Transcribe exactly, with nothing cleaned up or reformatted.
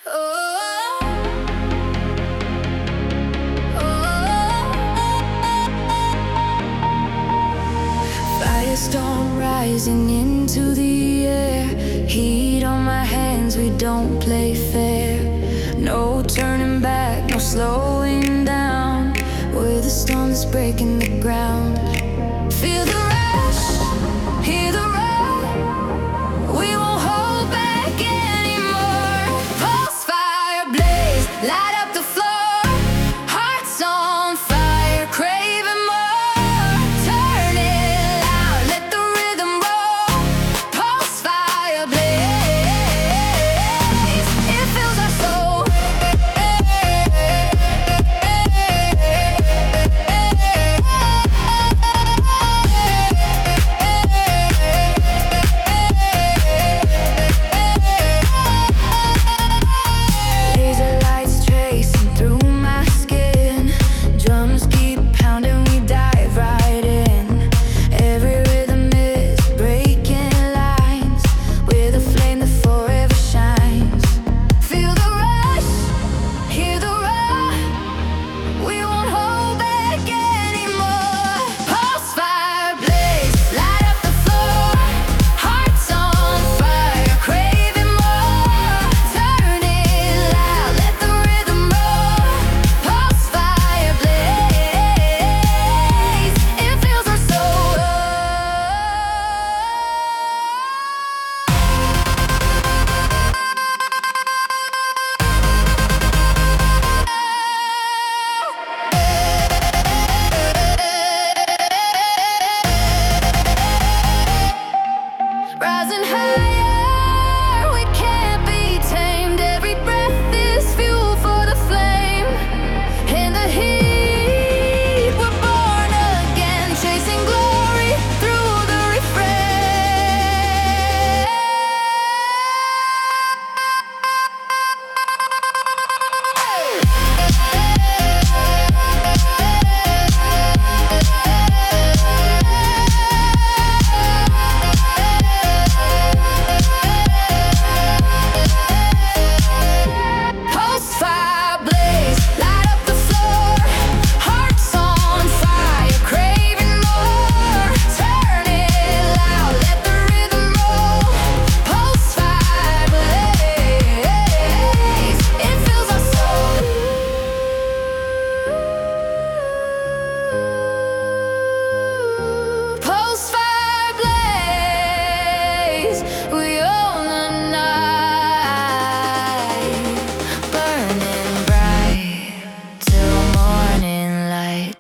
Oh, oh, oh. Firestorm rising into the air. Heat on my hands, we don't play fair. No turning back, no slowing down. We're the storm that's breaking the ground. Feel the